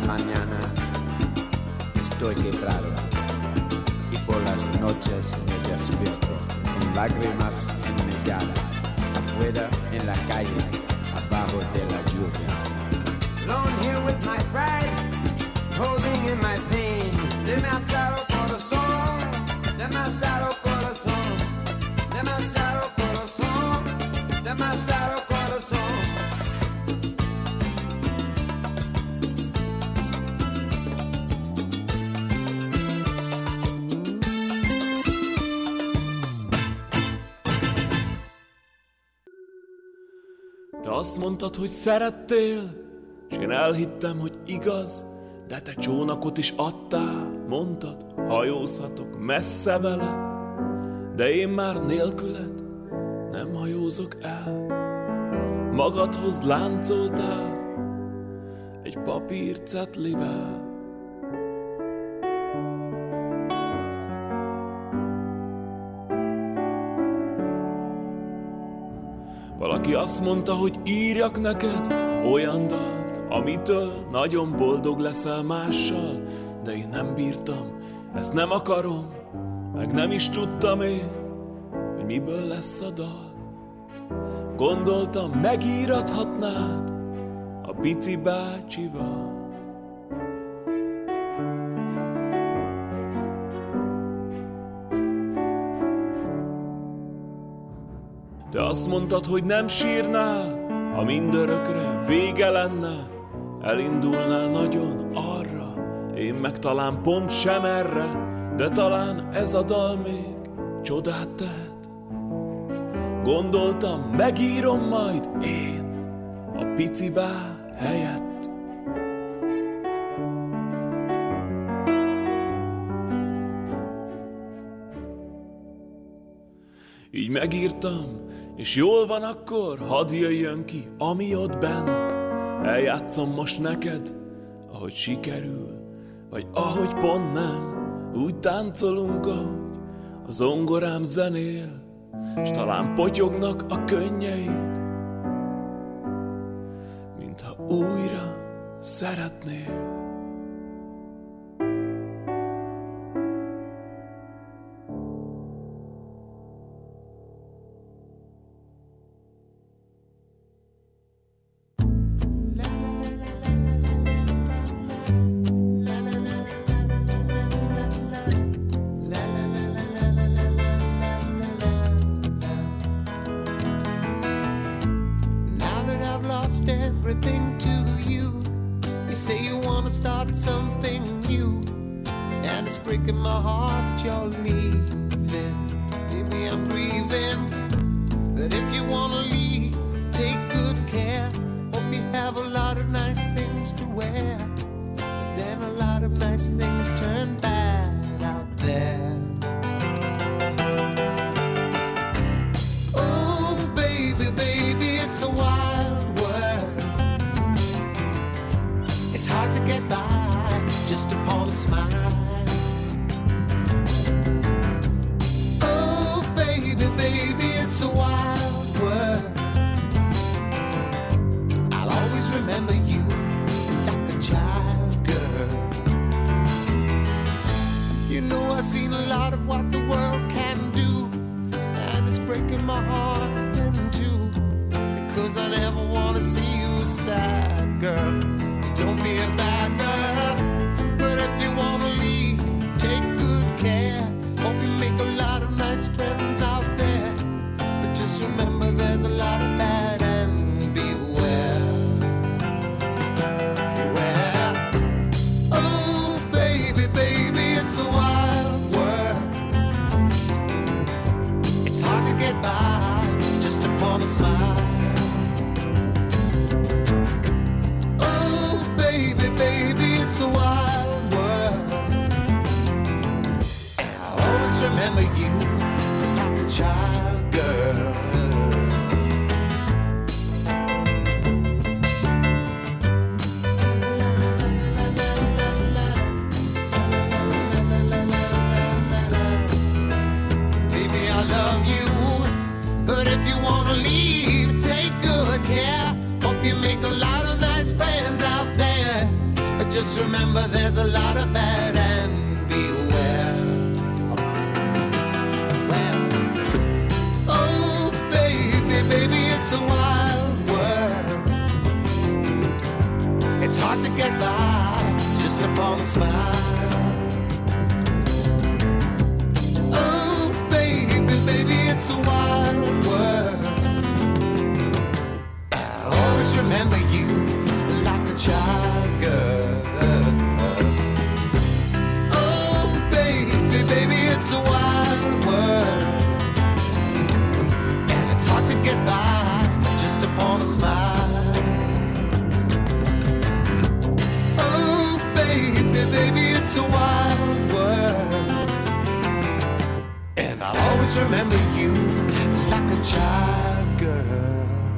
mañana estoy quebrado y por las noches me despierto con lágrimas en mi cara, afuera en la calle, abajo de la lluvia. Alone here with my pride, holding in my pain. Demasiado corazón, demasiado corazón, demasiado corazón, demasiado corazón. Te azt mondtad, hogy szerettél, s én elhittem, hogy igaz, de te csónakot is adtál, mondtad, hajózhatok messze vele, de én már nélküled nem hajózok el. Magadhoz láncoltál egy papírcetlivel. Valaki azt mondta, hogy írjak neked olyan dalt, amitől nagyon boldog leszel mással, de én nem bírtam, ezt nem akarom, meg nem is tudtam én, hogy miből lesz a dal. Gondoltam, megírathatnád a pici bácsival. Te azt mondtad, hogy nem sírnál, ha mindörökre vége lenne, elindulnál nagyon arra, én meg talán pont sem erre, de talán ez a dal még csodát tehet. Gondoltam, megírom majd én a pici bá helyett. Így megírtam, és jól van akkor, hadd jöjjön ki, ami ott benn. Eljátszom most neked, ahogy sikerül, vagy ahogy pont nem. Úgy táncolunk, ahogy a zongorám zenél, s talán potyognak a könnyeid, mintha újra szeretnél. Everything to you. You say you wanna start something new, and it's breaking my heart you're leaving. Baby, I'm grieving. But if you wanna leave, take good care. Hope you have a lot of nice things to wear, but then a lot of nice things turn bad out there. Oh, baby, baby, it's a wild world. It's hard to get by just upon a smile. Oh, baby, baby, it's a wild world. I'll always remember you like a child, girl. You know I've seen a lot of what the world can do, and it's breaking my heart in two, because I never want to see you sad, girl. Don't be a bad girl, but if you wanna leave, Always remember there's a lot of bad and beware. Well, oh baby, baby, it's a wild world. It's hard to get by just upon a smile. Oh baby, baby, it's a wild world. I'll always remember you like a child girl. Oh baby, baby, it's a wild world, and it's hard to get by just upon a smile. Oh baby, baby, it's a wild world, and I'll always remember you like a child girl.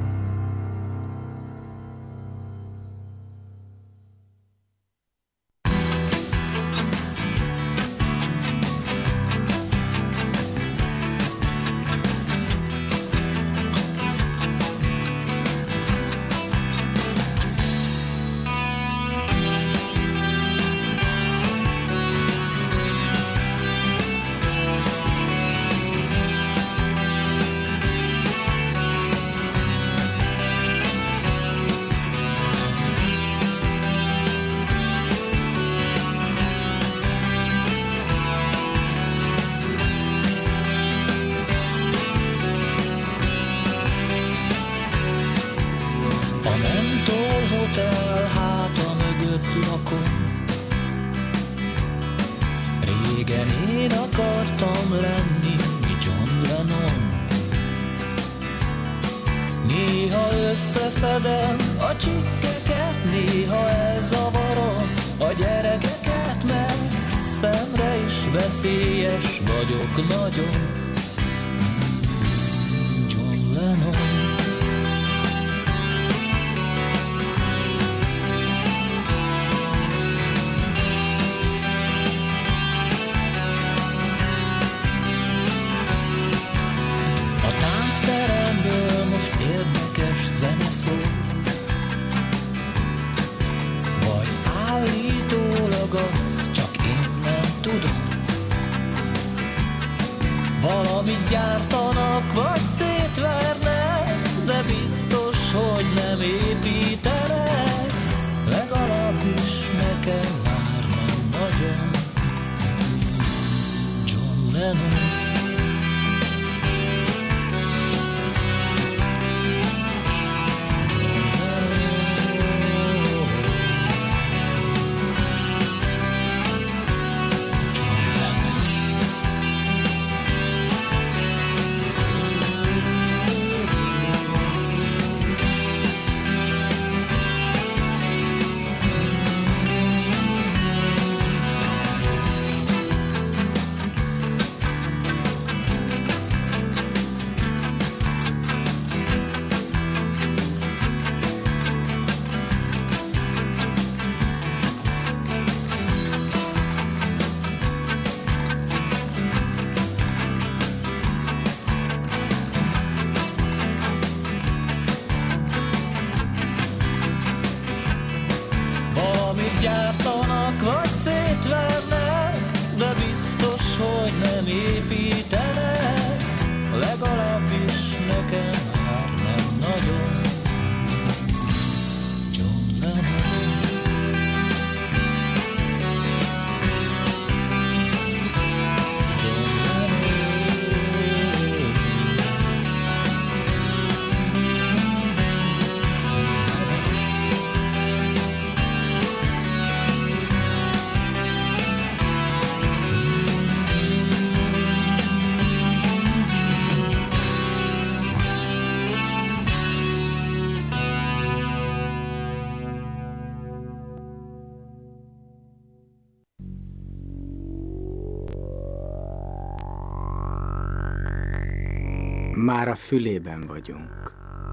Már a fülében vagyunk.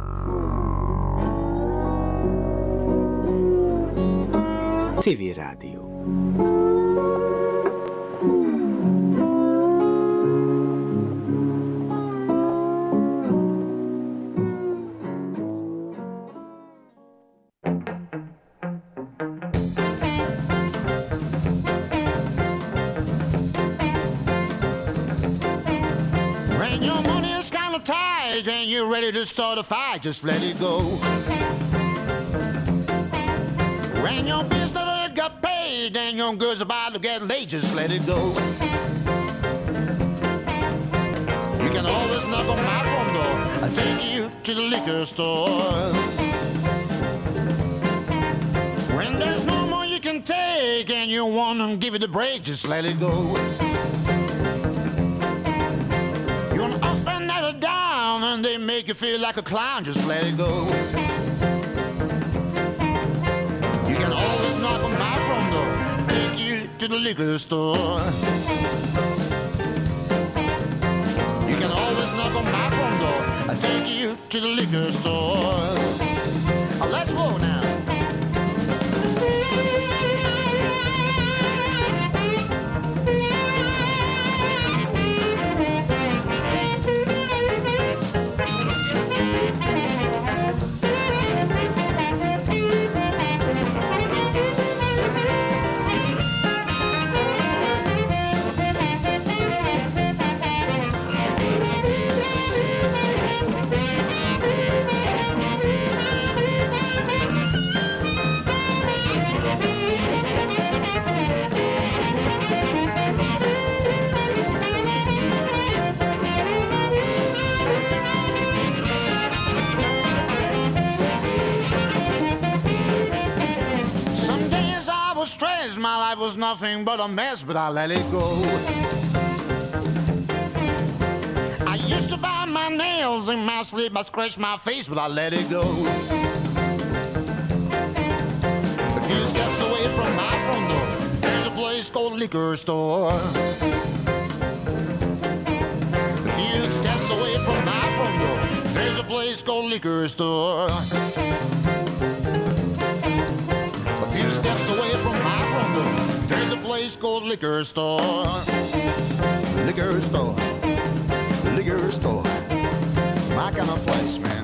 Civil Rádió. ready to start a fight, just let it go. When your bills never got paid and your girl's about to get late, just let it go. You can always knock on my front door, I'll take you to the liquor store. When there's no more you can take and you want to give it a break, just let it go. You want to up and never down and they make you feel like a clown, just let it go. You can always knock on my front door, take you to the liquor store. You can always knock on my front door, I'll take you to the liquor store. Let's go now. My life was nothing but a mess, but I let it go. I used to bite my nails in my sleep, I scratched my face, but I let it go. A few steps away from my front door, there's a place called liquor store. A few steps away from my front door, there's a place called liquor store. A few steps away from my front door, there's a place called liquor store. Liquor store, liquor store, my kind of place, man.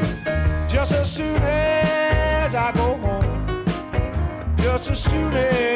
Just as soon as I go home, just as soon as